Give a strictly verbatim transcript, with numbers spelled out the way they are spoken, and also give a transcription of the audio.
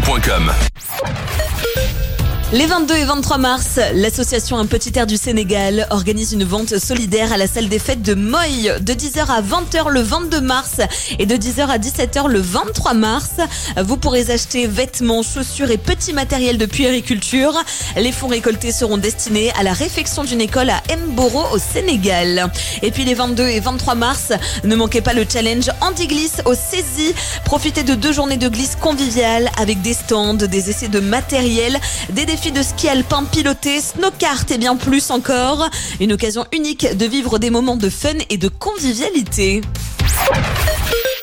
point com. Les vingt-deux et vingt-trois mars, l'association Un Petit Air du Sénégal organise une vente solidaire à la salle des fêtes de Moy de dix heures à vingt heures le vingt-deux mars et de dix heures à dix-sept heures le vingt-trois mars. Vous pourrez acheter vêtements, chaussures et petits matériels de puériculture. Les fonds récoltés seront destinés à la réfection d'une école à Mboro au Sénégal. Et puis les vingt-deux et vingt-trois mars, ne manquez pas le challenge Handi Glisse au Saisy. Profitez de deux journées de glisse conviviales avec des stands, des essais de matériel, des défis de ski alpin piloté, snowkart et bien plus encore. Une occasion unique de vivre des moments de fun et de convivialité.